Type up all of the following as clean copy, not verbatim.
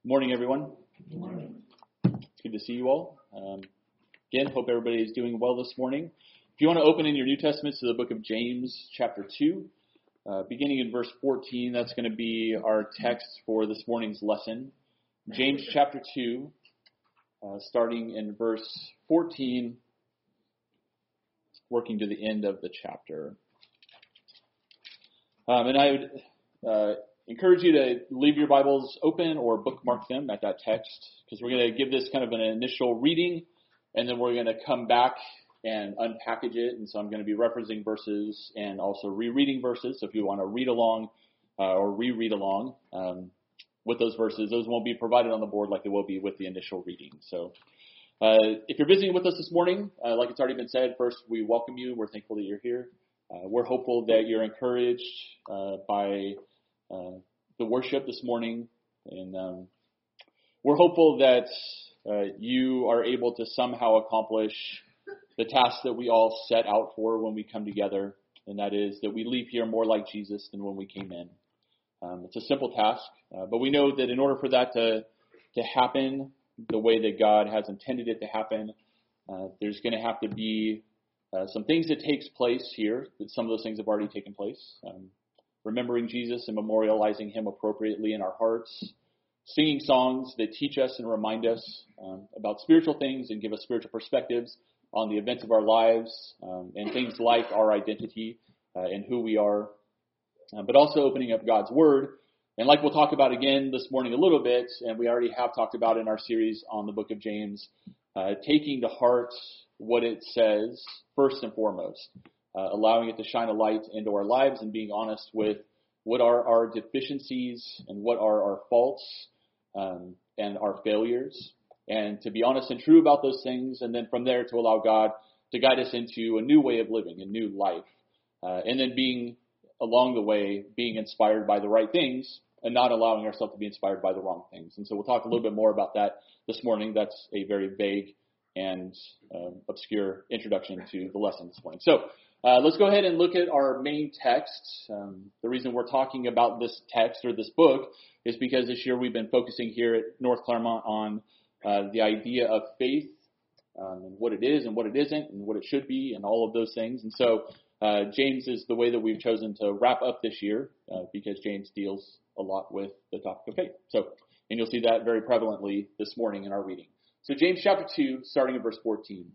Morning, everyone. Good morning. It's good to see you all. Again, hope everybody is doing well this morning. If you want to open in your New Testaments to the book of James, chapter 2, beginning in verse 14, that's going to be our text for this morning's lesson. James chapter 2, starting in verse 14, working to the end of the chapter. And I would encourage you to leave your Bibles open or bookmark them at that text, because we're going to give this kind of an initial reading, and then we're going to come back and unpackage it. And so I'm going to be referencing verses and also rereading verses. So if you want to read along or reread along with those verses, those won't be provided on the board like they will be with the initial reading. So if you're visiting with us this morning, like it's already been said, first, we welcome you. We're thankful that you're here. We're hopeful that you're encouraged by the worship this morning, and we're hopeful that you are able to somehow accomplish the task that we all set out for when we come together, and that is that we leave here more like Jesus than when we came in. It's a simple task, but we know that in order for that to happen the way that God has intended it to happen, there's going to have to be some things that takes place here. But some of those things have already taken place. Remembering Jesus and memorializing him appropriately in our hearts, singing songs that teach us and remind us about spiritual things and give us spiritual perspectives on the events of our lives and things like our identity and who we are, but also opening up God's Word. And like we'll talk about again this morning a little bit, and we already have talked about in our series on the book of James, taking to heart what it says first and foremost. Allowing it to shine a light into our lives and being honest with what are our deficiencies and what are our faults and our failures, and to be honest and true about those things, and then from there to allow God to guide us into a new way of living, a new life, and then being along the way being inspired by the right things and not allowing ourselves to be inspired by the wrong things. And so we'll talk a little bit more about that this morning. That's a very vague and obscure introduction to the lesson this morning. So let's go ahead and look at our main text. The reason we're talking about this text or this book is because this year we've been focusing here at North Claremont on the idea of faith and what it is and what it isn't and what it should be and all of those things. And so James is the way that we've chosen to wrap up this year because James deals a lot with the topic of faith. So, and you'll see that very prevalently this morning in our reading. So James chapter 2, starting at verse 14.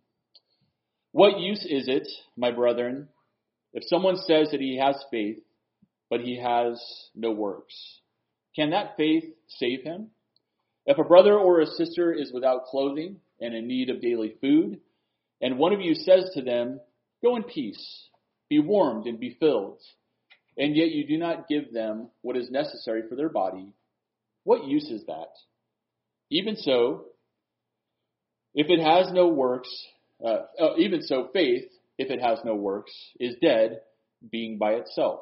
What use is it, my brethren, if someone says that he has faith, but he has no works? Can that faith save him? If a brother or a sister is without clothing and in need of daily food, and one of you says to them, go in peace, be warmed and be filled, and yet you do not give them what is necessary for their body, what use is that? Even so, if it has no works, even so, faith, if it has no works, is dead, being by itself.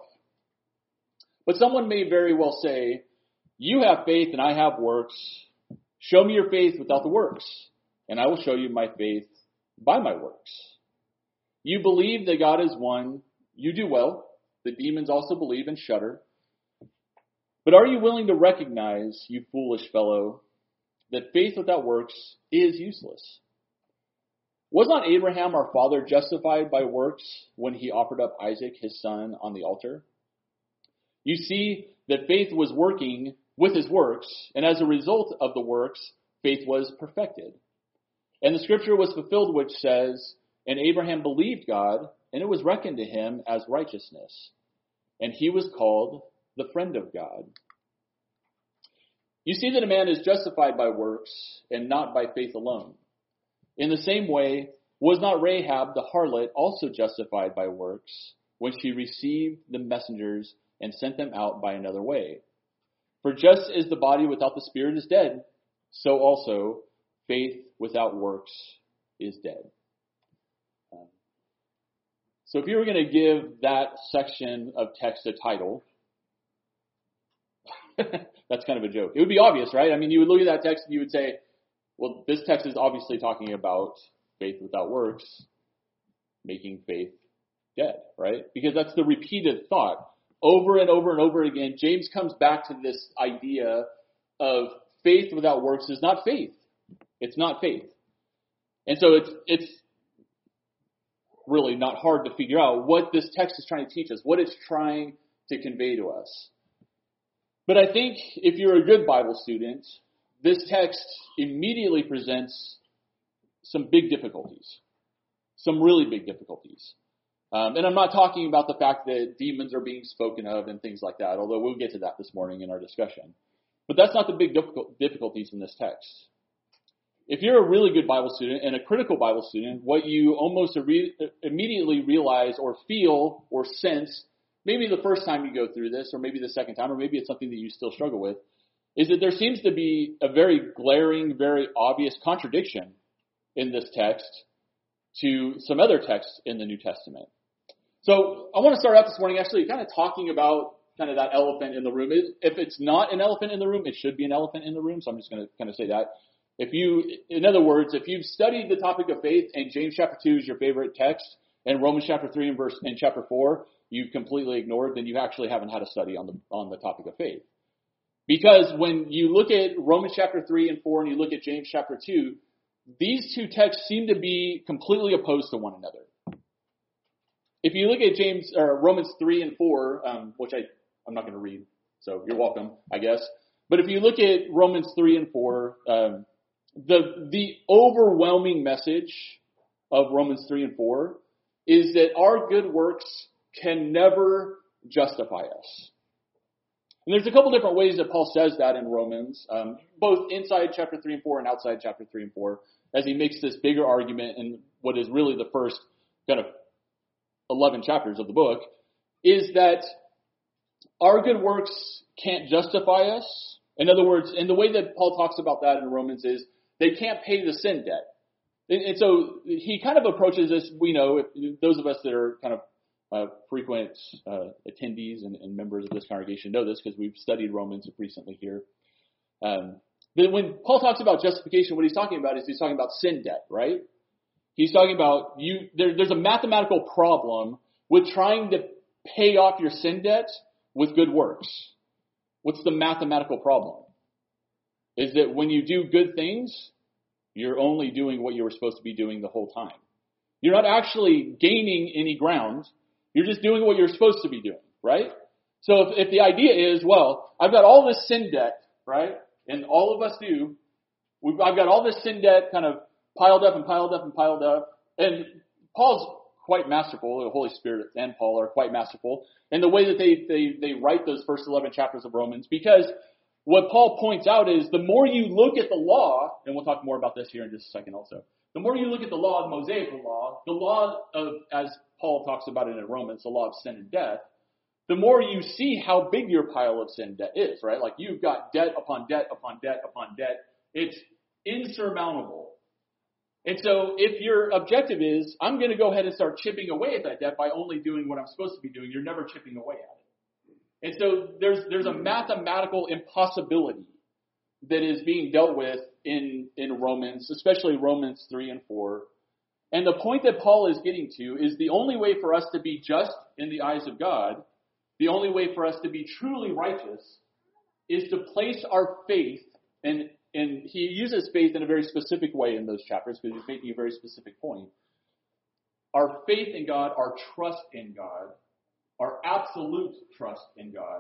But someone may very well say, you have faith and I have works. Show me your faith without the works, and I will show you my faith by my works. You believe that God is one. You do well. The demons also believe and shudder. But are you willing to recognize, you foolish fellow, that faith without works is useless? Was not Abraham our father justified by works when he offered up Isaac his son on the altar? You see that faith was working with his works, and as a result of the works, faith was perfected. And the scripture was fulfilled which says, and Abraham believed God, and it was reckoned to him as righteousness. And he was called the friend of God. You see that a man is justified by works and not by faith alone. In the same way, was not Rahab the harlot also justified by works when she received the messengers and sent them out by another way? For just as the body without the spirit is dead, so also faith without works is dead. So if you were going to give that section of text a title, that's kind of a joke. It would be obvious, right? I mean, you would look at that text and you would say, well, this text is obviously talking about faith without works, making faith dead, right? Because that's the repeated thought. Over and over and over again, James comes back to this idea of faith without works is not faith. It's not faith. And so it's really not hard to figure out what this text is trying to teach us, what it's trying to convey to us. But I think if you're a good Bible student, this text immediately presents some big difficulties, some really big difficulties. And I'm not talking about the fact that demons are being spoken of and things like that, although we'll get to that this morning in our discussion. But that's not the big difficulties in this text. If you're a really good Bible student and a critical Bible student, what you almost immediately realize or feel or sense, maybe the first time you go through this, or maybe the second time, or maybe it's something that you still struggle with, is that there seems to be a very glaring, very obvious contradiction in this text to some other texts in the New Testament. So I want to start out this morning actually kind of talking about kind of that elephant in the room. If it's not an elephant in the room, it should be an elephant in the room, so I'm just going to kind of say that. In other words, if you've studied the topic of faith and James chapter 2 is your favorite text, and Romans chapter 3 and chapter 4 you've completely ignored, then you actually haven't had a study on the topic of faith. Because when you look at Romans chapter 3 and 4 and you look at James chapter 2, these two texts seem to be completely opposed to one another. If you look at Romans 3 and 4, which I'm not going to read, so you're welcome, I guess. But if you look at Romans 3 and 4, the overwhelming message of Romans 3 and 4 is that our good works can never justify us. And there's a couple different ways that Paul says that in Romans, both inside chapter 3 and 4 and outside chapter 3 and 4, as he makes this bigger argument in what is really the first kind of 11 chapters of the book, is that our good works can't justify us. In other words, and the way that Paul talks about that in Romans is they can't pay the sin debt. And so he kind of approaches this, we know, those of us that are kind of frequent attendees and members of this congregation know this because we've studied Romans recently here. That when Paul talks about justification, what he's talking about is he's talking about sin debt, right? He's talking about there's a mathematical problem with trying to pay off your sin debt with good works. What's the mathematical problem? Is that when you do good things, you're only doing what you were supposed to be doing the whole time. You're not actually gaining any ground. You're just doing what you're supposed to be doing, right? So if the idea is, well, I've got all this sin debt, right? And all of us do. I've got all this sin debt kind of piled up and piled up and piled up. And Paul's quite masterful. The Holy Spirit and Paul are quite masterful in the way that they write those first 11 chapters of Romans, because what Paul points out is the more you look at the law, and we'll talk more about this here in just a second also, the more you look at the law, the Mosaic law, the law of, as Paul talks about it in Romans, the law of sin and death, the more you see how big your pile of sin debt is, right? Like you've got debt upon debt upon debt upon debt. It's insurmountable. And so if your objective is, I'm going to go ahead and start chipping away at that debt by only doing what I'm supposed to be doing, you're never chipping away at it. And so there's a mathematical impossibility that is being dealt with in Romans, especially Romans 3 and 4. And the point that Paul is getting to is the only way for us to be just in the eyes of God, the only way for us to be truly righteous, is to place our faith, and he uses faith in a very specific way in those chapters because he's making a very specific point. Our faith in God, our trust in God, our absolute trust in God.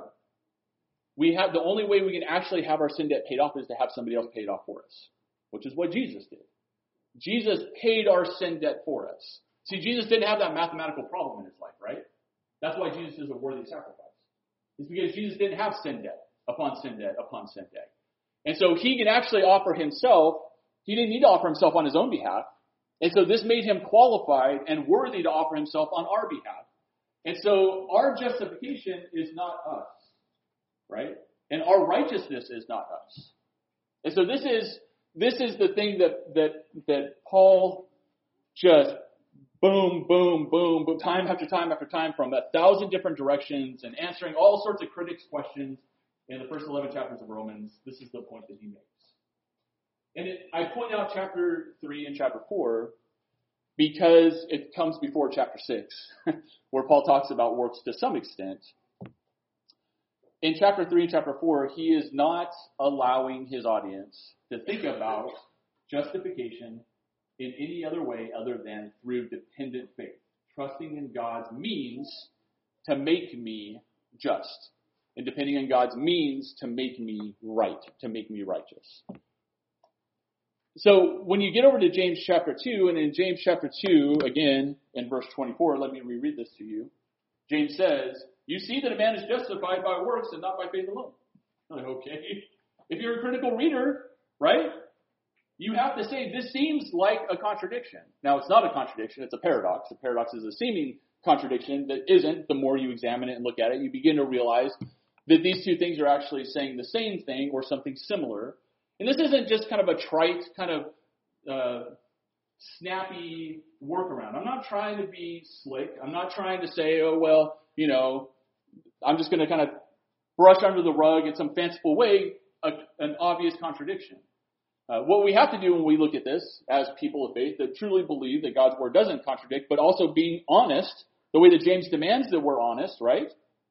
The only way we can actually have our sin debt paid off is to have somebody else pay it off for us, which is what Jesus did. Jesus paid our sin debt for us. See, Jesus didn't have that mathematical problem in his life, right? That's why Jesus is a worthy sacrifice. It's because Jesus didn't have sin debt upon sin debt upon sin debt. And so he can actually offer himself. He didn't need to offer himself on his own behalf. And so this made him qualified and worthy to offer himself on our behalf. And so our justification is not us, right? And our righteousness is not us. And so this is the thing that Paul just boom, boom, boom, boom, time after time after time from 1,000 different directions and answering all sorts of critics' questions in the first 11 chapters of Romans. This is the point that he makes. And I point out chapter 3 and chapter 4 because it comes before chapter 6, where Paul talks about works to some extent. in chapter 3 and chapter 4, he is not allowing his audience to think about justification in any other way other than through dependent faith, trusting in God's means to make me just, and depending on God's means to make me right, to make me righteous. So when you get over to James chapter 2, and in James chapter 2, again, in verse 24, let me reread this to you. James says, you see that a man is justified by works and not by faith alone. Like, okay. If you're a critical reader, right, you have to say this seems like a contradiction. Now, it's not a contradiction. It's a paradox. A paradox is a seeming contradiction that isn't. The more you examine it and look at it, you begin to realize that these two things are actually saying the same thing or something similar. And this isn't just kind of a trite, kind of snappy workaround. I'm not trying to be slick. I'm not trying to say, oh, well, you know, I'm just going to kind of brush under the rug in some fanciful way an obvious contradiction. What we have to do when we look at this as people of faith that truly believe that God's word doesn't contradict, but also being honest, the way that James demands that we're honest, right?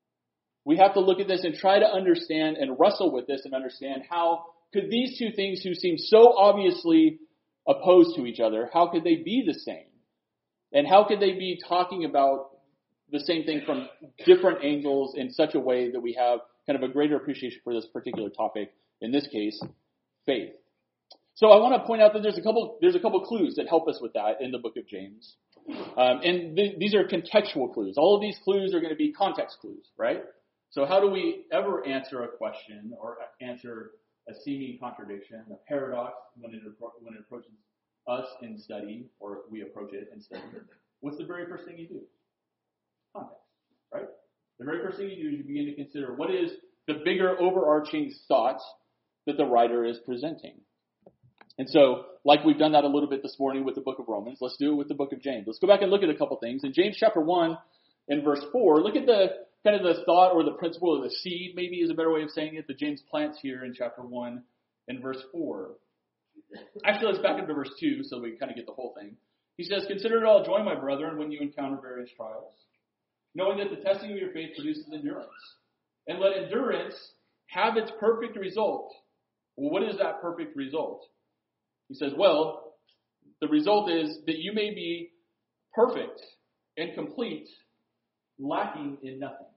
We have to look at this and try to understand and wrestle with this and understand how could these two things who seem so obviously opposed to each other, how could they be the same? And how could they be talking about the same thing from different angles in such a way that we have kind of a greater appreciation for this particular topic, in this case, faith. So I want to point out that there's a couple clues that help us with that in the book of James. And these are contextual clues. All of these clues are going to be context clues, right? So how do we ever answer a question or answer a seeming contradiction, a paradox when it approaches us in study, or we approach it in study? What's the very first thing you do? Context, right? The very first thing you do is you begin to consider what is the bigger overarching thought that the writer is presenting. And so, like we've done that a little bit this morning with the book of Romans, let's do it with the book of James. Let's go back and look at a couple things. In James chapter 1 and verse 4, look at the kind of the thought or the principle or the seed, maybe is a better way of saying it, that James plants here in chapter 1 and verse 4. Actually, let's back into verse 2 so we kind of get the whole thing. He says, consider it all joy, my brethren, when you encounter various trials, knowing that the testing of your faith produces endurance. And let endurance have its perfect result. Well, what is that perfect result? He says, well, the result is that you may be perfect and complete, lacking in nothing.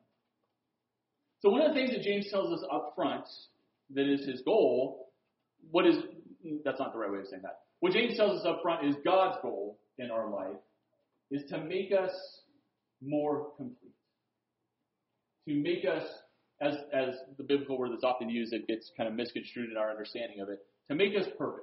So one of the things that James tells us up front that is his goal, that's not the right way of saying that. What James tells us up front is God's goal in our life is to make us more complete. To make us, as the biblical word that's often used, it gets kind of misconstrued in our understanding of it, to make us perfect.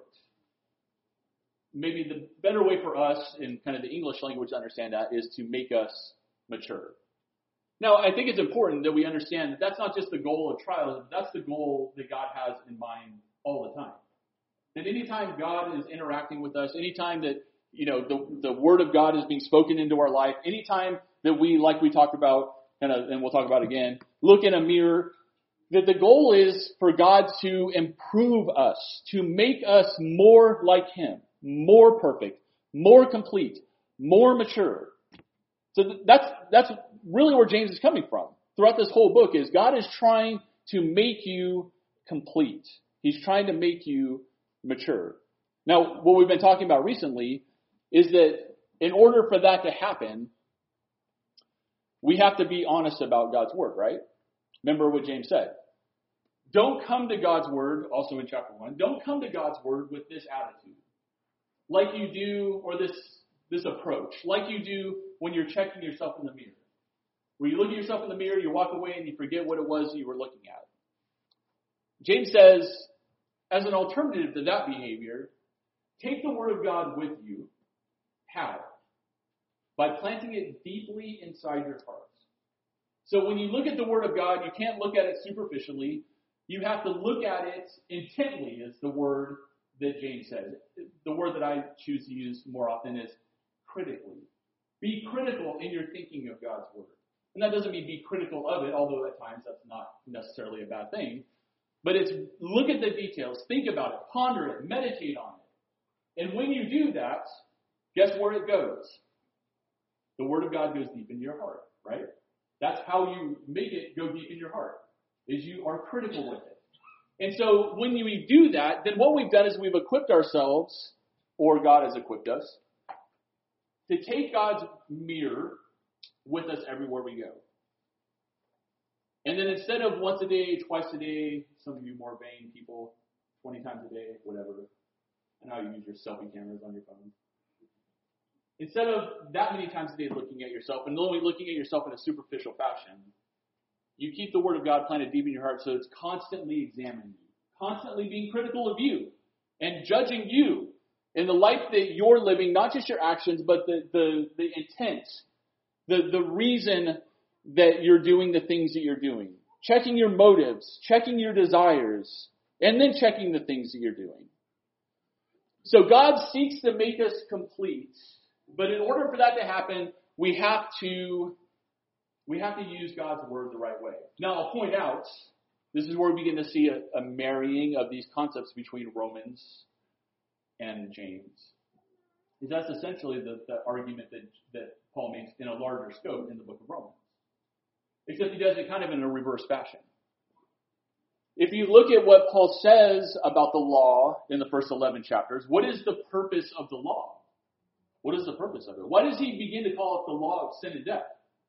Maybe the better way for us in kind of the English language to understand that is to make us mature. Now, I think it's important that we understand that that's not just the goal of trials, that's the goal that God has in mind all the time. That anytime God is interacting with us, anytime that, the word of God is being spoken into our life, anytime that we, like we talked about, and we'll talk about again, look in a mirror, that the goal is for God to improve us, to make us more like Him, more perfect, more complete, more mature. So that's really where James is coming from. Throughout this whole book is God is trying to make you complete. He's trying to make you mature. Now, what we've been talking about recently is that in order for that to happen, we have to be honest about God's word, right? Remember what James said. Don't come to God's word, also in chapter 1, don't come to God's word with this attitude. Like you do, or this approach, like you do when you're checking yourself in the mirror. Where you look at yourself in the mirror, you walk away and you forget what it was you were looking at. James says, as an alternative to that behavior, take the word of God with you. How? By planting it deeply inside your hearts. So when you look at the word of God, you can't look at it superficially. You have to look at it intently, is the word that James said. The word that I choose to use more often is critically. Be critical in your thinking of God's word. And that doesn't mean be critical of it, although at times that's not necessarily a bad thing. But it's look at the details, think about it, ponder it, meditate on it. And when you do that, guess where it goes? The word of God goes deep in your heart, right? That's how you make it go deep in your heart. is you are critical with it. And so when we do that, then what we've done is we've equipped ourselves, or God has equipped us, to take God's mirror with us everywhere we go. And then instead of once a day, twice a day, some of you more vain people, 20 times a day, whatever, and how you use your selfie cameras on your phone. Instead of that many times a day looking at yourself, and only looking at yourself in a superficial fashion, you keep the Word of God planted deep in your heart so it's constantly examining you, constantly being critical of you, and judging you in the life that you're living, not just your actions, but the intent, the reason that you're doing the things that you're doing. Checking your motives, checking your desires, and then checking the things that you're doing. So God seeks to make us complete, but in order for that to happen, we have to use God's Word the right way. Now, I'll point out, this is where we begin to see a marrying of these concepts between Romans and James. That's essentially the argument that Paul makes in a larger scope in the book of Romans. Except he does it kind of in a reverse fashion. If you look at what Paul says about the law in the first 11 chapters, what is the purpose of the law? What is the purpose of it? Why does he begin to call it the law of sin and death?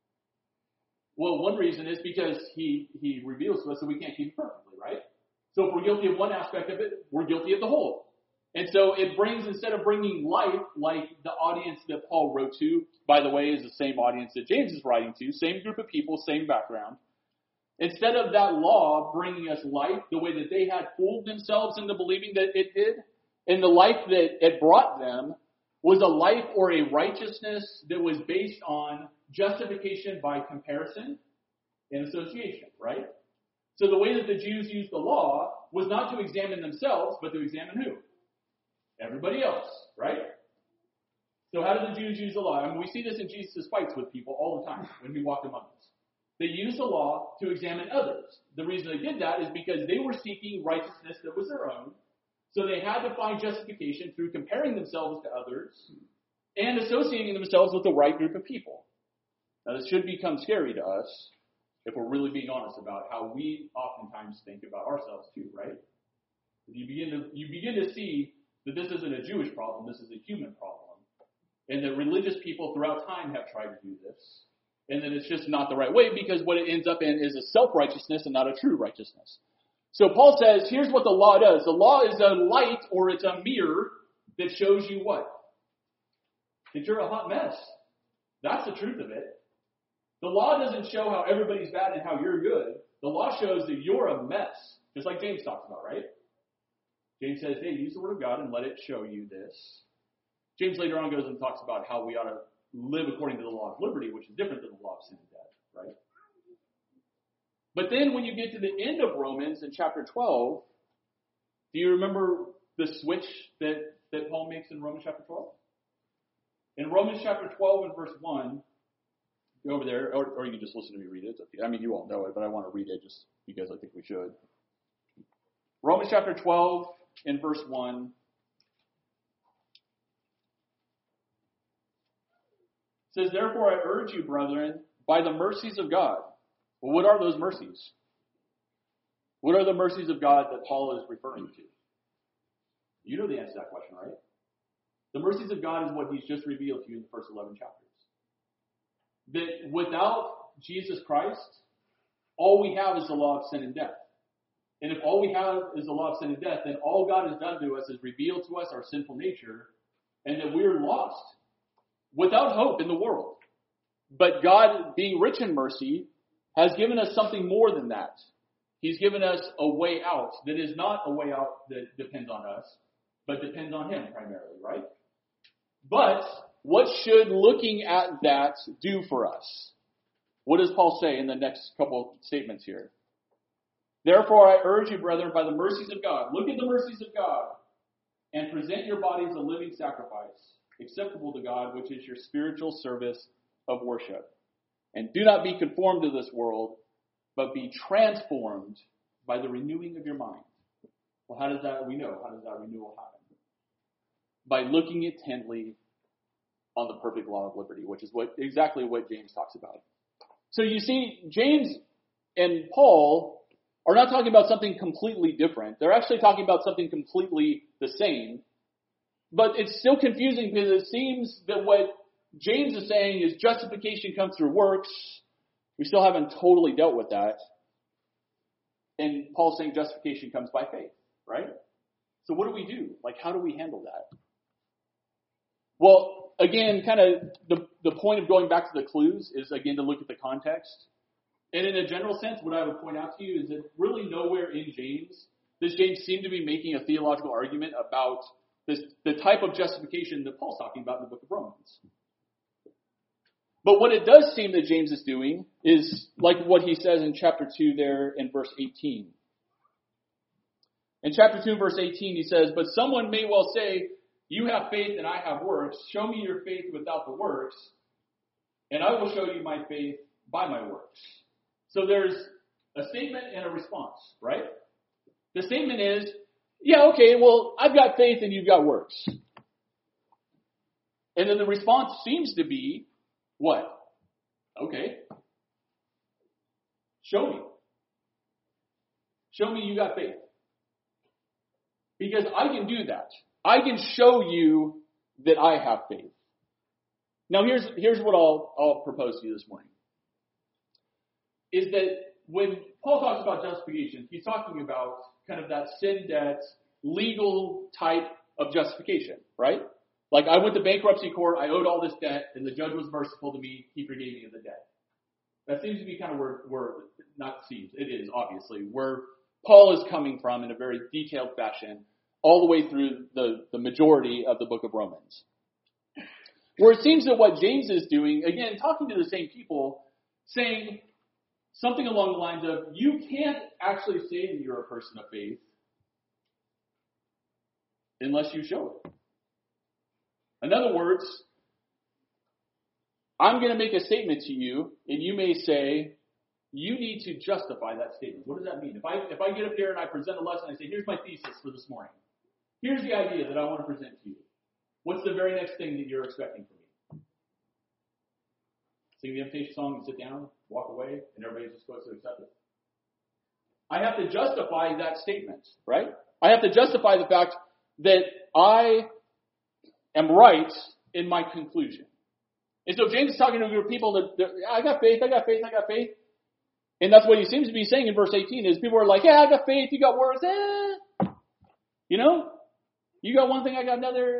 Well, one reason is because he reveals to us that we can't keep it perfectly, right? So if we're guilty of one aspect of it, we're guilty of the whole. And so it brings, instead of bringing life, like the audience that Paul wrote to, by the way, is the same audience that James is writing to, same group of people, same background. Instead of that law bringing us life the way that they had fooled themselves into believing that it did, and the life that it brought them was a life or a righteousness that was based on justification by comparison and association, right? So the way that the Jews used the law was not to examine themselves, but to examine who? Everybody else, right? So how did the Jews use the law? I mean, we see this in Jesus' fights with people all the time when he walked among us. They used the law to examine others. The reason they did that is because they were seeking righteousness that was their own. So they had to find justification through comparing themselves to others and associating themselves with the right group of people. Now, this should become scary to us if we're really being honest about how we oftentimes think about ourselves too, right? You begin to see that this isn't a Jewish problem, this is a human problem. And that religious people throughout time have tried to do this. And that it's just not the right way, because what it ends up in is a self-righteousness and not a true righteousness. So Paul says, here's what the law does. The law is a light, or it's a mirror that shows you what? That you're a hot mess. That's the truth of it. The law doesn't show how everybody's bad and how you're good. The law shows that you're a mess. Just like James talks about, right? James says, hey, use the Word of God and let it show you this. James later on goes and talks about how we ought to live according to the law of liberty, which is different than the law of sin and death, right? But then when you get to the end of Romans in chapter 12, do you remember the switch that Paul makes in Romans chapter 12? In Romans chapter 12 and verse 1, go over there, or you can just listen to me read it. I mean, you all know it, but I want to read it just because I think we should. Romans chapter 12 and verse 1. It says, therefore I urge you, brethren, by the mercies of God. Well, what are those mercies? What are the mercies of God that Paul is referring to? You know the answer to that question, right? The mercies of God is what he's just revealed to you in the first 11 chapters. That without Jesus Christ, all we have is the law of sin and death. And if all we have is the law of sin and death, then all God has done to us is revealed to us our sinful nature, and that we're lost, without hope in the world. But God, being rich in mercy, has given us something more than that. He's given us a way out that is not a way out that depends on us, but depends on Him primarily, right? But what should looking at that do for us? What does Paul say in the next couple of statements here? Therefore, I urge you, brethren, by the mercies of God, look at the mercies of God, and present your bodies a living sacrifice, acceptable to God, which is your spiritual service of worship. And do not be conformed to this world, but be transformed by the renewing of your mind. Well, how does that renewal happen? By looking intently on the perfect law of liberty, which is exactly what James talks about. So you see, James and Paul are not talking about something completely different. They're actually talking about something completely the same. But it's still confusing because it seems that what James is saying is justification comes through works. We still haven't totally dealt with that. And Paul's saying justification comes by faith, right? So what do we do? Like, how do we handle that? Well, again, kind of the point of going back to the clues is, again, to look at the context. And in a general sense, what I would point out to you is that really nowhere in James does James seem to be making a theological argument about the type of justification that Paul's talking about in the book of Romans. But what it does seem that James is doing is like what he says in chapter 2 there in verse 18. In chapter 2, verse 18, he says, "But someone may well say, 'You have faith and I have works. Show me your faith without the works, and I will show you my faith by my works.'" So there's a statement and a response, right? The statement is, yeah, okay, well, I've got faith and you've got works. And then the response seems to be, what? Okay. Show me. Show me you got faith. Because I can do that. I can show you that I have faith. Now here's what I'll propose to you this morning. Is that when Paul talks about justification, he's talking about kind of that sin debt, legal type of justification, right? Like I went to bankruptcy court, I owed all this debt, and the judge was merciful to me, he forgave me of the debt. That seems to be kind of it is obviously, where Paul is coming from in a very detailed fashion, all the way through the majority of the book of Romans. Where it seems that what James is doing, again, talking to the same people, saying something along the lines of, you can't actually say that you're a person of faith unless you show it. In other words, I'm going to make a statement to you, and you may say, you need to justify that statement. What does that mean? If I get up here and I present a lesson, I say, here's my thesis for this morning. Here's the idea that I want to present to you. What's the very next thing that you're expecting from me? Sing the invitation song and sit down, walk away, and everybody's just supposed to accept it. I have to justify that statement, right? I have to justify the fact that I am right in my conclusion. And so James is talking to a group of people that I got faith. And that's what he seems to be saying in verse 18 is people are like, yeah, I got faith, you got words, You know? You got one thing, I got another,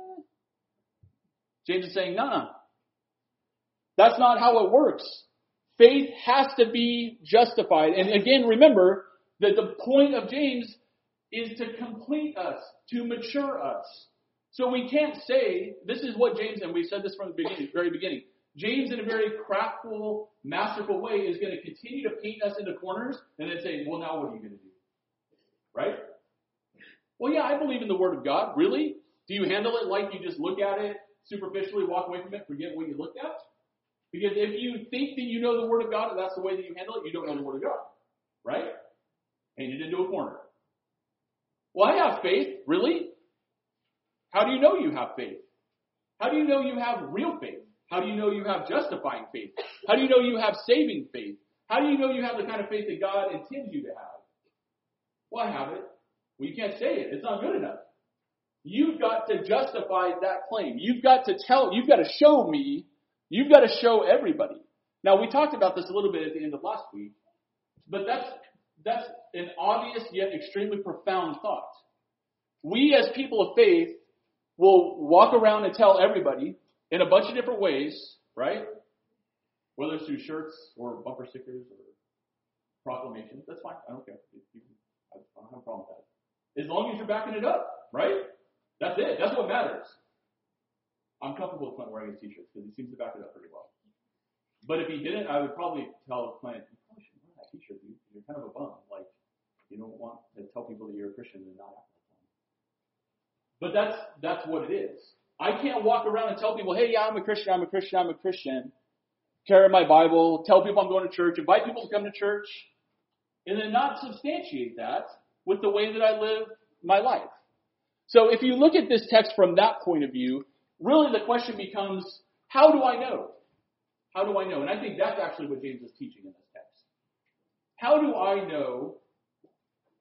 James is saying, no. That's not how it works. Faith has to be justified. And again, remember that the point of James is to complete us, to mature us. So we can't say, this is what James, and we said this from the very beginning, James in a very craftful, masterful way is going to continue to paint us into corners and then say, well, now what are you going to do? Right? Well, yeah, I believe in the Word of God. Really? Do you handle it like you just look at it, superficially walk away from it, forget what you looked at? Because if you think that you know the Word of God and that's the way that you handle it, you don't know the Word of God. Right? Painted into a corner. Well, I have faith. Really? How do you know you have faith? How do you know you have real faith? How do you know you have justifying faith? How do you know you have saving faith? How do you know you have the kind of faith that God intends you to have? Well, I have it. Well, you can't say it. It's not good enough. You've got to justify that claim. You've got to show me. You've got to show everybody. Now, we talked about this a little bit at the end of last week, but that's an obvious yet extremely profound thought. We as people of faith will walk around and tell everybody in a bunch of different ways, right? Whether it's through shirts or bumper stickers or proclamations, that's fine. I don't care. I don't have a problem with that. As long as you're backing it up, right? That's it. That's what matters. I'm comfortable with Clint wearing his t-shirts because he seems to back it up pretty well. But if he didn't, I would probably tell Clint, you probably shouldn't wear that t-shirt. You're kind of a bum. Like, you don't want to tell people that you're a Christian and not act like one. But that's what it is. I can't walk around and tell people, hey, yeah, I'm a Christian, carry my Bible, tell people I'm going to church, invite people to come to church, and then not substantiate that with the way that I live my life. So if you look at this text from that point of view, really the question becomes, how do I know? How do I know? And I think that's actually what James is teaching in this text. How do I know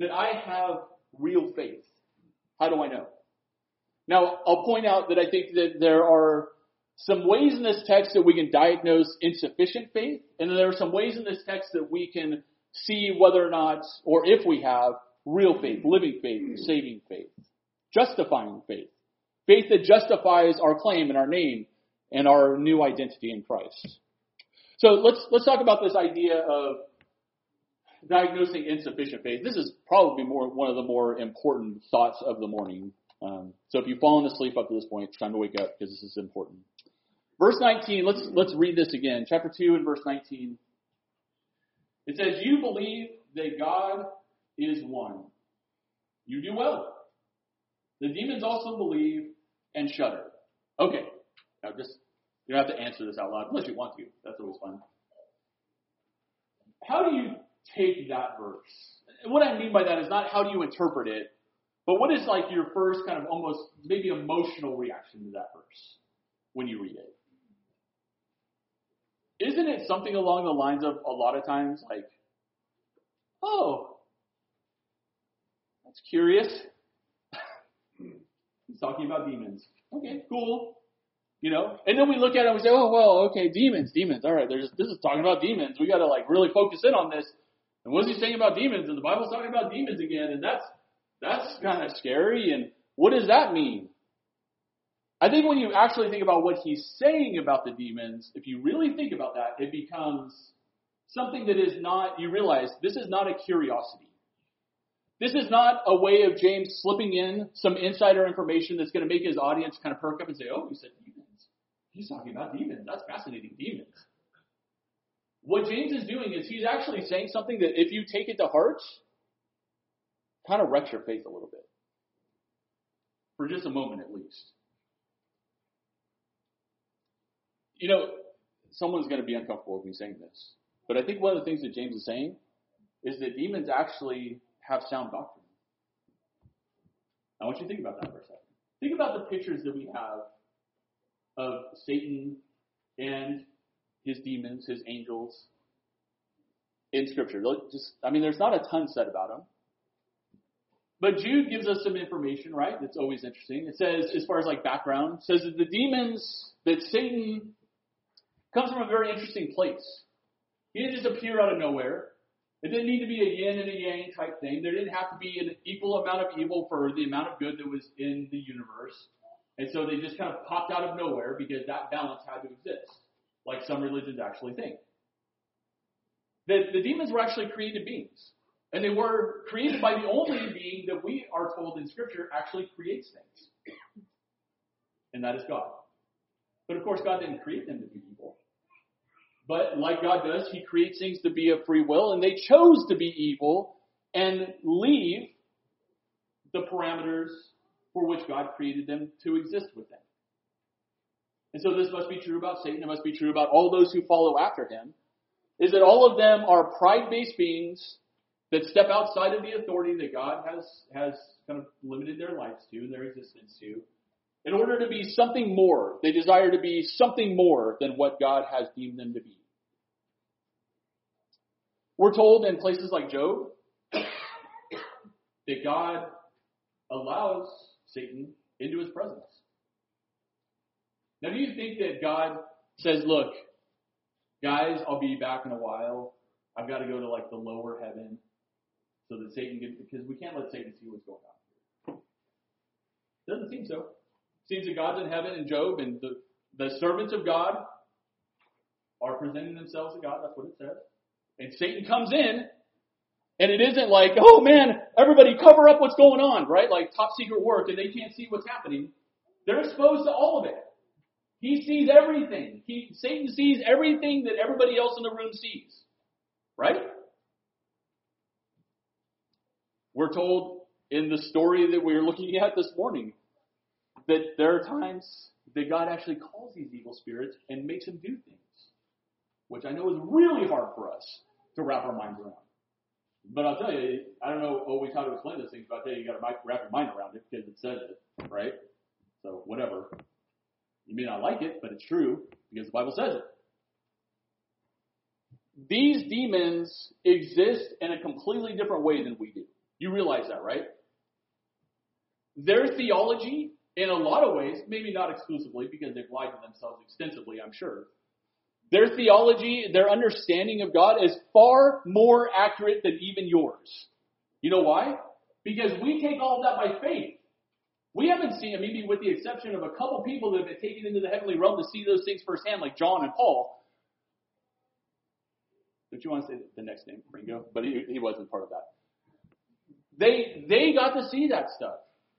that I have real faith? How do I know? Now, I'll point out that I think that there are some ways in this text that we can diagnose insufficient faith, and then there are some ways in this text that we can see whether or not, or if we have, real faith, living faith, saving faith, justifying faith, faith that justifies our claim and our name and our new identity in Christ. So let's talk about this idea of diagnosing insufficient faith. This is probably one of the more important thoughts of the morning. So if you've fallen asleep up to this point, it's time to wake up because this is important. Verse 19, let's read this again. Chapter 2 and verse 19. It says, "You believe that God is one. You do well. The demons also believe and shudder." Okay, now you don't have to answer this out loud unless you want to. That's always fun. How do you take that verse? And what I mean by that is not how do you interpret it, but what is like your first kind of almost maybe emotional reaction to that verse when you read it? Isn't it something along the lines of a lot of times like, oh, that's curious. He's talking about demons. Okay, cool. And then we look at it and we say, oh, well, okay, demons. All right, this is talking about demons. We got to like really focus in on this. And what is he saying about demons? And the Bible's talking about demons again. And that's kind of scary. And what does that mean? I think when you actually think about what he's saying about the demons, if you really think about that, it becomes something that is not, you realize this is not a curiosity. This is not a way of James slipping in some insider information that's going to make his audience kind of perk up and say, oh, he said demons. He's talking about demons. That's fascinating, demons. What James is doing is he's actually saying something that if you take it to heart, kind of wrecks your faith a little bit. For just a moment at least. Someone's going to be uncomfortable with me saying this. But I think one of the things that James is saying is that demons actually have sound doctrine. I want you to think about that for a second. Think about the pictures that we have of Satan and his demons, his angels, in Scripture. There's not a ton said about them. But Jude gives us some information, right? That's always interesting. It says, as far as like background, it says that the demons, that Satan comes from a very interesting place. He didn't just appear out of nowhere. It didn't need to be a yin and a yang type thing. There didn't have to be an equal amount of evil for the amount of good that was in the universe. And so they just kind of popped out of nowhere because that balance had to exist, like some religions actually think. The demons were actually created beings. And they were created by the only being that we are told in Scripture actually creates things. And that is God. But of course, God didn't create them to be evil. But like God does, He creates things to be of free will, and they chose to be evil and leave the parameters for which God created them to exist with them. And so this must be true about Satan. It must be true about all those who follow after him, is that all of them are pride-based beings that step outside of the authority that God has kind of limited their lives to and their existence to, in order to be something more. They desire to be something more than what God has deemed them to be. We're told in places like Job that God allows Satan into his presence. Now, do you think that God says, look, guys, I'll be back in a while. I've got to go to like the lower heaven so that Satan can, because we can't let Satan see what's going on. Doesn't seem so. It seems that God's in heaven and Job and the servants of God are presenting themselves to God. That's what it says. And Satan comes in, and it isn't like, oh man, everybody cover up what's going on, right? Like top secret work and they can't see what's happening. They're exposed to all of it. He sees everything. Satan sees everything that everybody else in the room sees. Right? We're told in the story that we're looking at this morning that there are times that God actually calls these evil spirits and makes them do things, which I know is really hard for us to wrap our minds around. But I'll tell you, I don't know always how to explain those things, but I'll tell you, you got to wrap your mind around it because it says it, right? So whatever. You may not like it, but it's true because the Bible says it. These demons exist in a completely different way than we do. You realize that, right? Their theology, in a lot of ways, maybe not exclusively because they've lied to themselves extensively, I'm sure. Their theology, their understanding of God is far more accurate than even yours. You know why? Because we take all of that by faith. We haven't seen, maybe with the exception of a couple people that have been taken into the heavenly realm to see those things firsthand, like John and Paul. Don't you want to say the next name, Ringo? But he wasn't part of that. They got to see that stuff.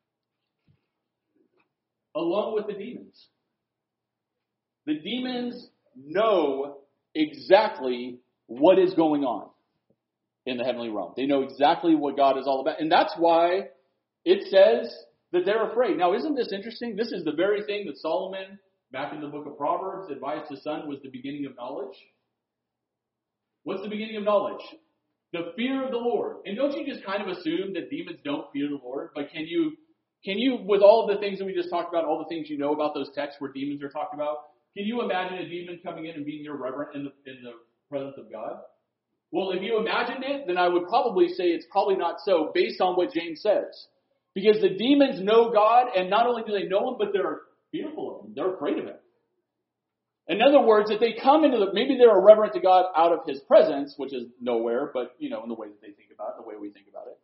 Along with the demons. The demons know exactly what is going on in the heavenly realm. They know exactly what God is all about. And that's why it says that they're afraid. Now, isn't this interesting? This is the very thing that Solomon, back in the book of Proverbs, advised his son was the beginning of knowledge. What's the beginning of knowledge? The fear of the Lord. And don't you just kind of assume that demons don't fear the Lord? But can you, with all of the things that we just talked about, all the things you know about those texts where demons are talked about, can you imagine a demon coming in and being irreverent in the presence of God? Well, if you imagined it, then I would probably say it's probably not so, based on what James says. Because the demons know God, and not only do they know Him, but they're fearful of Him. They're afraid of Him. In other words, if they come into maybe they're irreverent to God out of His presence, which is nowhere, but, in the way that they think about it, the way we think about it.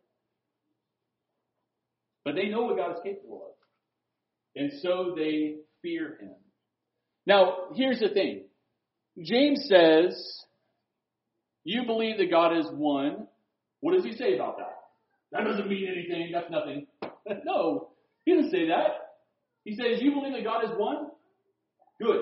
But they know what God is capable of. And so they fear Him. Now, here's the thing. James says, you believe that God is one. What does he say about that? That doesn't mean anything. That's nothing. No, he doesn't say that. He says, you believe that God is one? Good.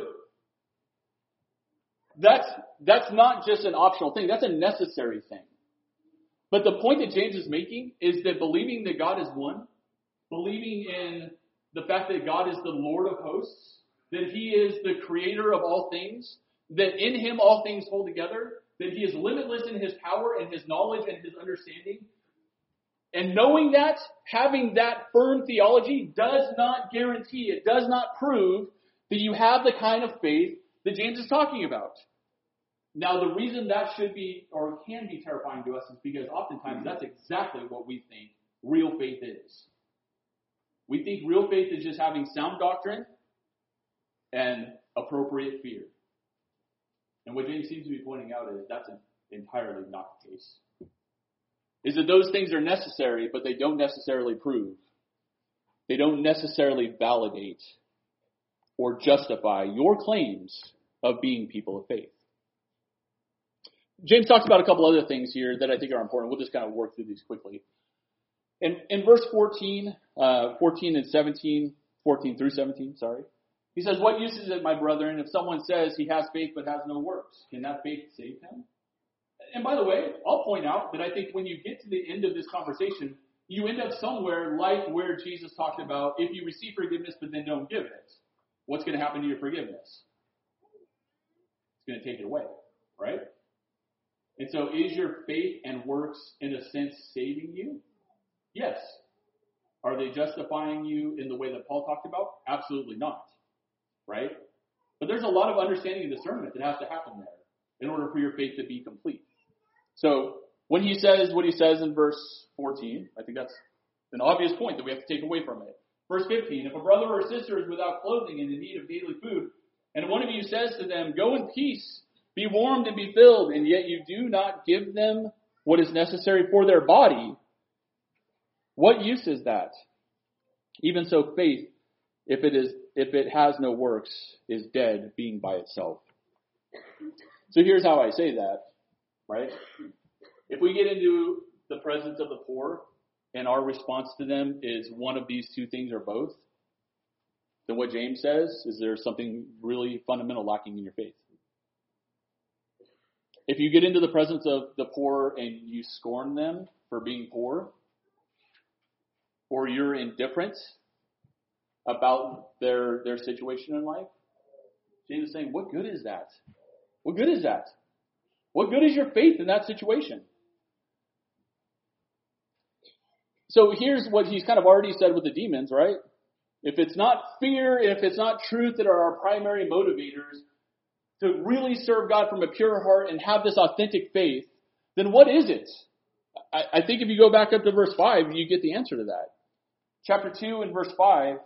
That's not just an optional thing. That's a necessary thing. But the point that James is making is that believing that God is one, believing in the fact that God is the Lord of hosts, that He is the creator of all things, that in Him all things hold together, that He is limitless in His power and His knowledge and His understanding. And knowing that, having that firm theology does not guarantee, it does not prove that you have the kind of faith that James is talking about. Now, the reason that should be or can be terrifying to us is because oftentimes that's exactly what we think real faith is. We think real faith is just having sound doctrine and appropriate fear. And what James seems to be pointing out is that's entirely not the case. Is that those things are necessary, but they don't necessarily prove. They don't necessarily validate or justify your claims of being people of faith. James talks about a couple other things here that I think are important. We'll just kind of work through these quickly. In verse 14 and 17, 14 through 17, he says, what use is it, my brethren, if someone says he has faith but has no works? Can that faith save him? And by the way, I'll point out that I think when you get to the end of this conversation, you end up somewhere like where Jesus talked about if you receive forgiveness but then don't give it, what's going to happen to your forgiveness? It's going to take it away, right? And so is your faith and works, in a sense, saving you? Yes. Are they justifying you in the way that Paul talked about? Absolutely not. Right? But there's a lot of understanding and discernment that has to happen there in order for your faith to be complete. So when he says what he says in verse 14, I think that's an obvious point that we have to take away from it. Verse 15, if a brother or sister is without clothing and in need of daily food, and one of you says to them, go in peace, be warmed and be filled, and yet you do not give them what is necessary for their body, what use is that? Even so, faith, if it has no works, is dead, being by itself. So here's how I say that, right? If we get into the presence of the poor and our response to them is one of these two things or both, then what James says is there's something really fundamental lacking in your faith. If you get into the presence of the poor and you scorn them for being poor, or you're indifferent about their situation in life, James is saying, what good is that? What good is that? What good is your faith in that situation? So here's what he's kind of already said with the demons, right? If it's not fear, if it's not truth that are our primary motivators to really serve God from a pure heart and have this authentic faith, then what is it? I think if you go back up to verse 5, you get the answer to that. Chapter 2 and verse 5,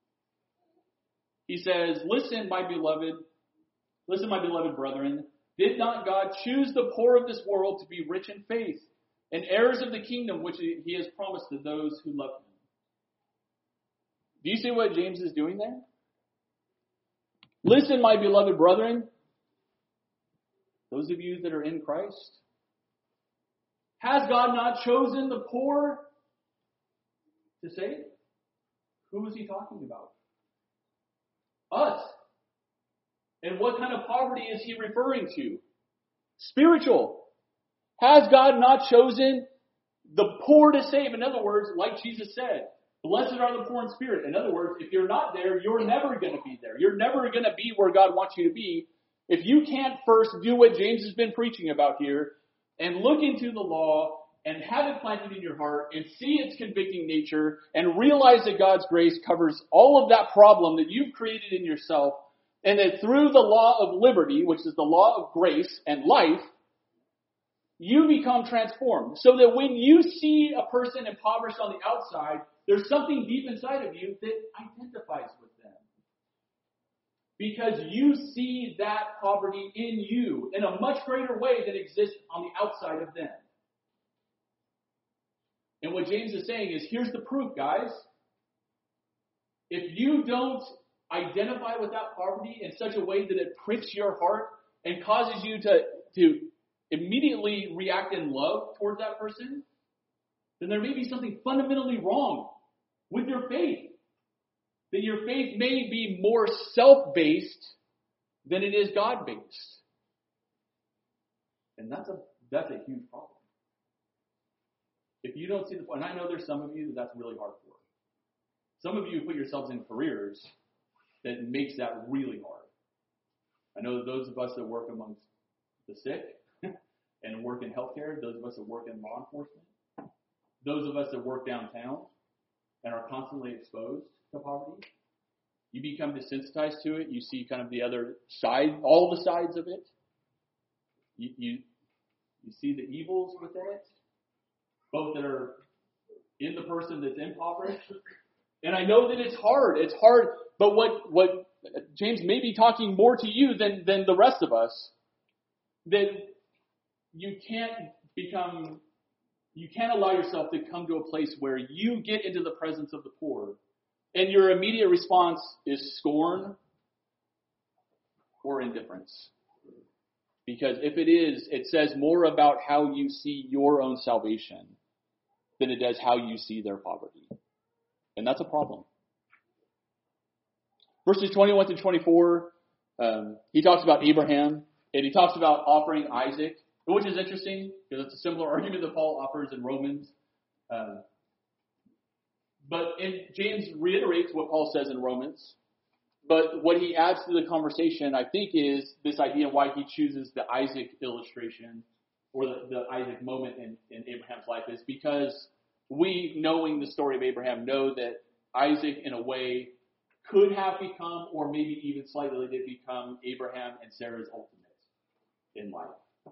he says, Listen, my beloved brethren, did not God choose the poor of this world to be rich in faith and heirs of the kingdom which he has promised to those who love him? Do you see what James is doing there? Listen, my beloved brethren, those of you that are in Christ, has God not chosen the poor to save? Who is he talking about? Us. And what kind of poverty is he referring to? Spiritual. Has God not chosen the poor to save? In other words, like Jesus said, blessed are the poor in spirit. In other words, if you're not there, you're never going to be there. You're never going to be where God wants you to be if you can't first do what James has been preaching about here and look into the law and have it planted in your heart and see its convicting nature and realize that God's grace covers all of that problem that you've created in yourself, and that through the law of liberty, which is the law of grace and life, you become transformed. So that when you see a person impoverished on the outside, there's something deep inside of you that identifies with them. Because you see that poverty in you in a much greater way than exists on the outside of them. And what James is saying is, here's the proof, guys. If you don't identify with that poverty in such a way that it pricks your heart and causes you to immediately react in love towards that person, then there may be something fundamentally wrong with your faith. That your faith may be more self-based than it is God-based. And that's a huge problem. If you don't see the point, and I know there's some of you that's really hard for. Some of you put yourselves in careers that makes that really hard. I know that those of us that work amongst the sick and work in healthcare, those of us that work in law enforcement, those of us that work downtown and are constantly exposed to poverty, you become desensitized to it. You see kind of the other side, all the sides of it. You see the evils within it, both that are in the person that's impoverished. And I know that it's hard. It's hard. But what James may be talking more to you than the rest of us, that you can't allow yourself to come to a place where you get into the presence of the poor and your immediate response is scorn or indifference. Because if it is, it says more about how you see your own salvation than it does how you see their poverty. And that's a problem. Verses 21 to 24, he talks about Abraham, and he talks about offering Isaac, which is interesting, because it's a similar argument that Paul offers in Romans. But James reiterates what Paul says in Romans. But what he adds to the conversation, I think, is this idea why he chooses the Isaac illustration or the Isaac moment in Abraham's life is because we, knowing the story of Abraham, know that Isaac, in a way, could have become, or maybe even slightly did become, Abraham and Sarah's ultimate in life.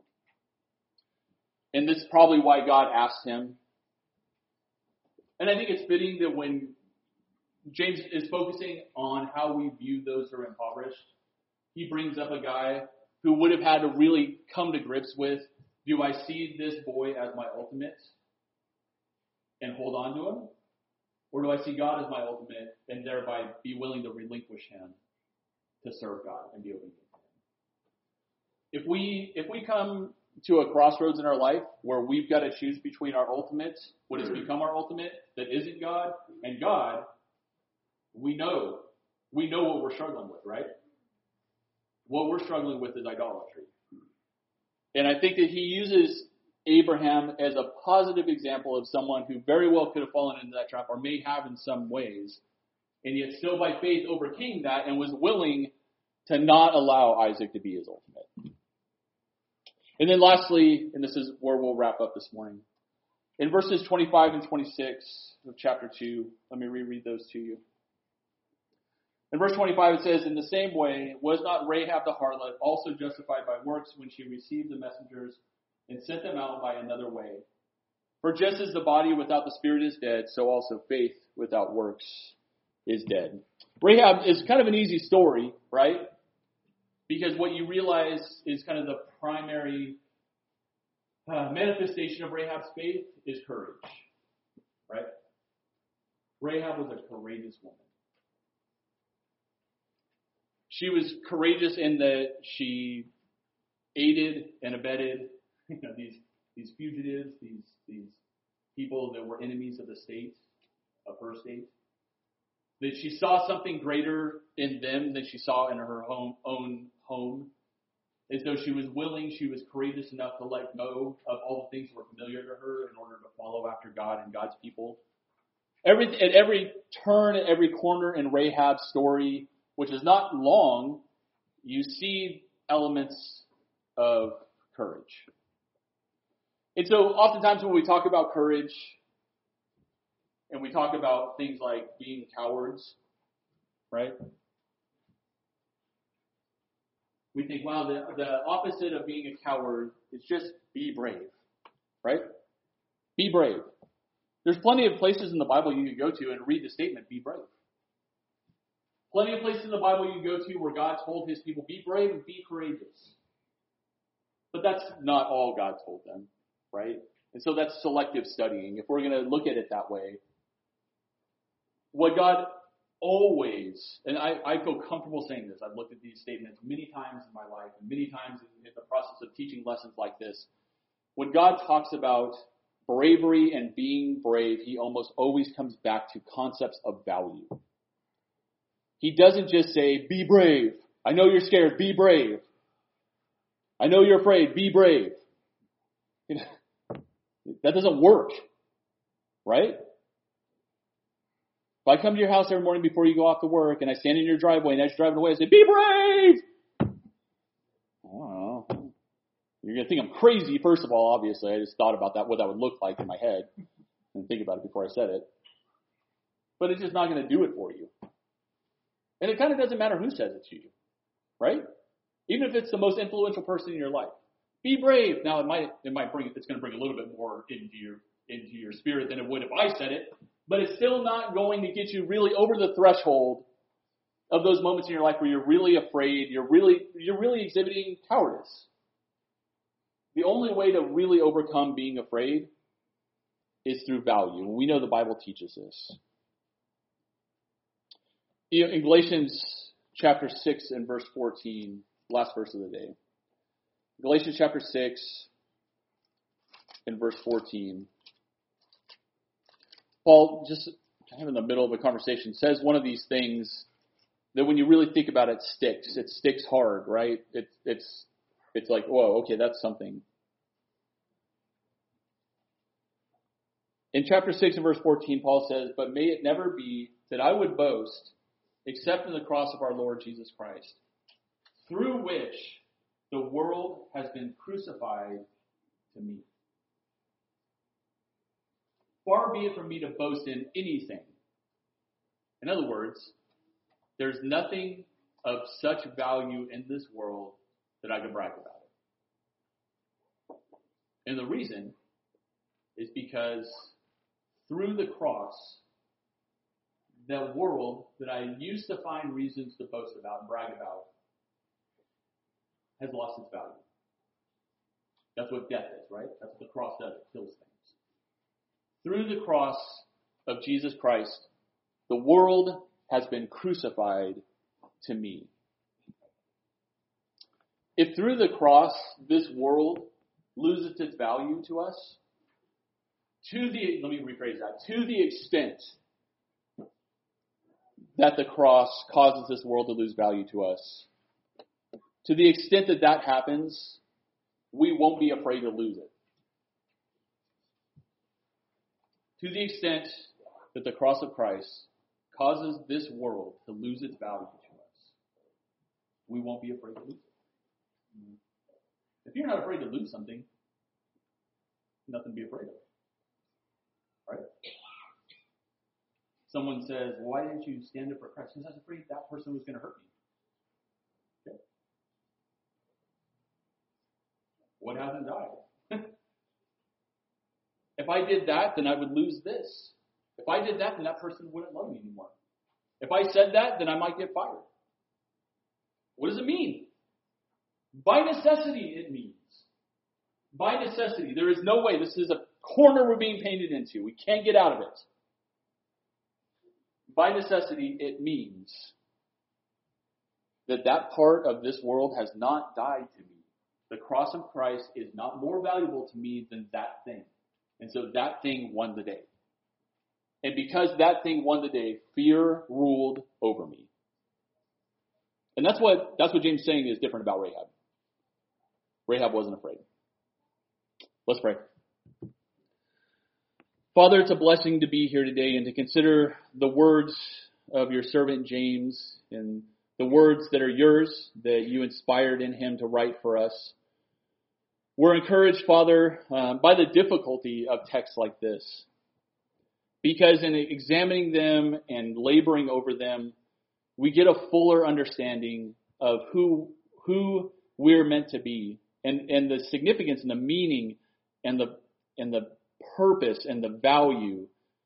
And this is probably why God asked him. And I think it's fitting that when James is focusing on how we view those who are impoverished, he brings up a guy who would have had to really come to grips with, do I see this boy as my ultimate and hold on to him? Or do I see God as my ultimate and thereby be willing to relinquish him to serve God and be obedient to him? If we come to a crossroads in our life where we've got to choose between our ultimate, what has become our ultimate, that isn't God, and God, we know what we're struggling with, right? What we're struggling with is idolatry. And I think that he uses Abraham as a positive example of someone who very well could have fallen into that trap, or may have in some ways, and yet still by faith overcame that and was willing to not allow Isaac to be his ultimate. And then lastly, and this is where we'll wrap up this morning, in verses 25 and 26 of chapter 2, let me reread those to you. In verse 25 it says, in the same way, was not Rahab the harlot also justified by works when she received the messengers and sent them out by another way? For just as the body without the spirit is dead, so also faith without works is dead. Rahab is kind of an easy story, right? Because what you realize is kind of the primary manifestation of Rahab's faith is courage, right? Rahab was a courageous woman. She was courageous in that she aided and abetted these fugitives, these people that were enemies of the state, of her state. That she saw something greater in them than she saw in her own home. And so she was willing, she was courageous enough to let go of all the things that were familiar to her in order to follow after God and God's people. At every turn, at every corner in Rahab's story, which is not long, you see elements of courage. And so oftentimes when we talk about courage, and we talk about things like being cowards, right? We think, wow, the opposite of being a coward is just be brave, right? Be brave. There's plenty of places in the Bible you can go to and read the statement, be brave. Plenty of places in the Bible you can go to where God told his people, be brave and be courageous. But that's not all God told them, right? And so that's selective studying. If we're going to look at it that way, what God always, and I feel comfortable saying this, I've looked at these statements many times in my life, and many times in the process of teaching lessons like this. When God talks about bravery and being brave, he almost always comes back to concepts of value. He doesn't just say, be brave. I know you're scared, be brave. I know you're afraid, be brave. That doesn't work, right? If I come to your house every morning before you go off to work and I stand in your driveway and as you're driving away, I say, be brave! I don't know. You're going to think I'm crazy, first of all, obviously. I just thought about that, what that would look like in my head and think about it before I said it. But it's just not going to do it for you. And it kind of doesn't matter who says it to you, right? Even if it's the most influential person in your life. Be brave. Now, it's going to bring a little bit more into your spirit than it would if I said it. But it's still not going to get you really over the threshold of those moments in your life where you're really afraid, you're really exhibiting cowardice. The only way to really overcome being afraid is through value. And we know the Bible teaches this. In Galatians chapter 6 and verse 14, last verse of the day. Galatians chapter 6 and verse 14. Paul, just kind of in the middle of a conversation, says one of these things that when you really think about it, sticks. It sticks hard, right? It's like, whoa, okay, that's something. In chapter 6 and verse 14, Paul says, but may it never be that I would boast except in the cross of our Lord Jesus Christ, through which the world has been crucified to me. Far be it from me to boast in anything. In other words, there's nothing of such value in this world that I can brag about it. And the reason is because through the cross, the world that I used to find reasons to boast about and brag about has lost its value. That's what death is, right? That's what the cross does. It kills things. Through the cross of Jesus Christ, the world has been crucified to me. If through the cross this world loses its value to us, let me rephrase that, to the extent that the cross causes this world to lose value to us, to the extent that that happens, we won't be afraid to lose it. To the extent that the cross of Christ causes this world to lose its value to us, we won't be afraid to lose it. If you're not afraid to lose something, nothing to be afraid of. Right? Someone says, well, why didn't you stand up for Christ? Because I was afraid that person was going to hurt me. Okay. What hasn't died? If I did that, then I would lose this. If I did that, then that person wouldn't love me anymore. If I said that, then I might get fired. What does it mean? By necessity, it means. By necessity. There is no way. This is a corner we're being painted into. We can't get out of it. By necessity, it means that part of this world has not died to me. The cross of Christ is not more valuable to me than that thing. And so that thing won the day. And because that thing won the day, fear ruled over me. And that's what James is saying is different about Rahab. Rahab wasn't afraid. Let's pray. Father, it's a blessing to be here today and to consider the words of your servant James and the words that are yours, that you inspired in him to write for us. We're encouraged, Father, by the difficulty of texts like this. Because in examining them and laboring over them, we get a fuller understanding of who we're meant to be and the significance and the meaning and the purpose and the value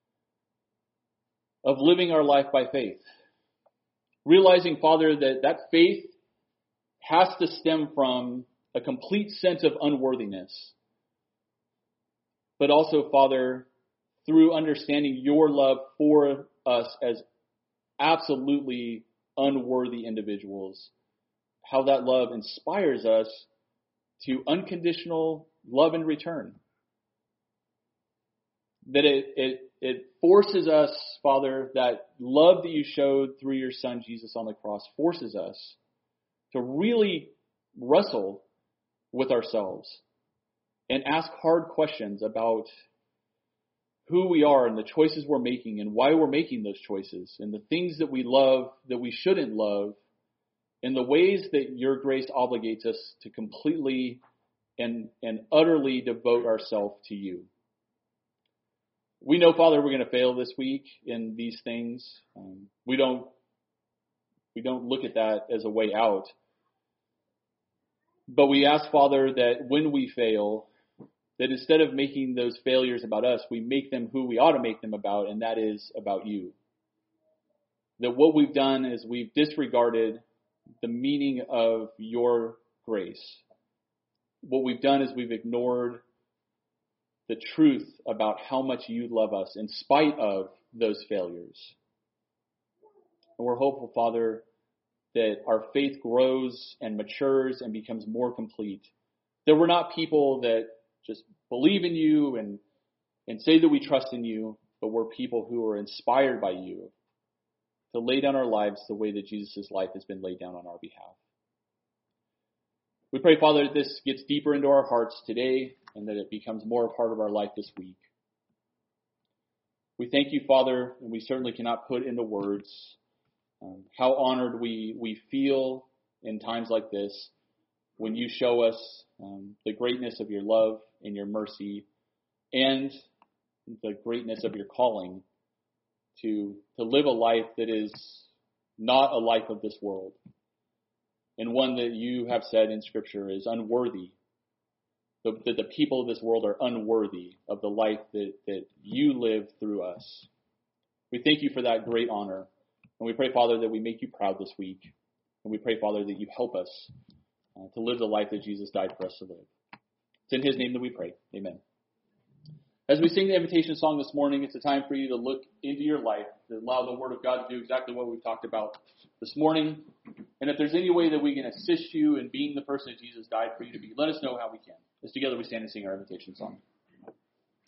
of living our life by faith. Realizing, Father, that faith has to stem from a complete sense of unworthiness. But also, Father, through understanding your love for us as absolutely unworthy individuals, how that love inspires us to unconditional love in return. That it forces us, Father, that love that you showed through your Son Jesus on the cross forces us to really wrestle with ourselves and ask hard questions about who we are and the choices we're making and why we're making those choices and the things that we love that we shouldn't love and the ways that your grace obligates us to completely and utterly devote ourselves to you. We know, Father, we're going to fail this week in these things. We don't look at that as a way out. But we ask, Father, that when we fail, that instead of making those failures about us, we make them who we ought to make them about, and that is about you. That what we've done is we've disregarded the meaning of your grace. What we've done is we've ignored the truth about how much you love us in spite of those failures. And we're hopeful, Father, that our faith grows and matures and becomes more complete. That we're not people that just believe in you and say that we trust in you, but we're people who are inspired by you to lay down our lives the way that Jesus' life has been laid down on our behalf. We pray, Father, that this gets deeper into our hearts today and that it becomes more a part of our life this week. We thank you, Father, and we certainly cannot put into words how honored we feel in times like this when you show us the greatness of your love and your mercy and the greatness of your calling to live a life that is not a life of this world and one that you have said in Scripture is unworthy, that the people of this world are unworthy of the life that you live through us. We thank you for that great honor. And we pray, Father, that we make you proud this week. And we pray, Father, that you help us to live the life that Jesus died for us to live. It's in his name that we pray. Amen. As we sing the invitation song this morning, it's a time for you to look into your life, to allow the Word of God to do exactly what we've talked about this morning. And if there's any way that we can assist you in being the person that Jesus died for you to be, let us know how we can. As together we stand and sing our invitation song.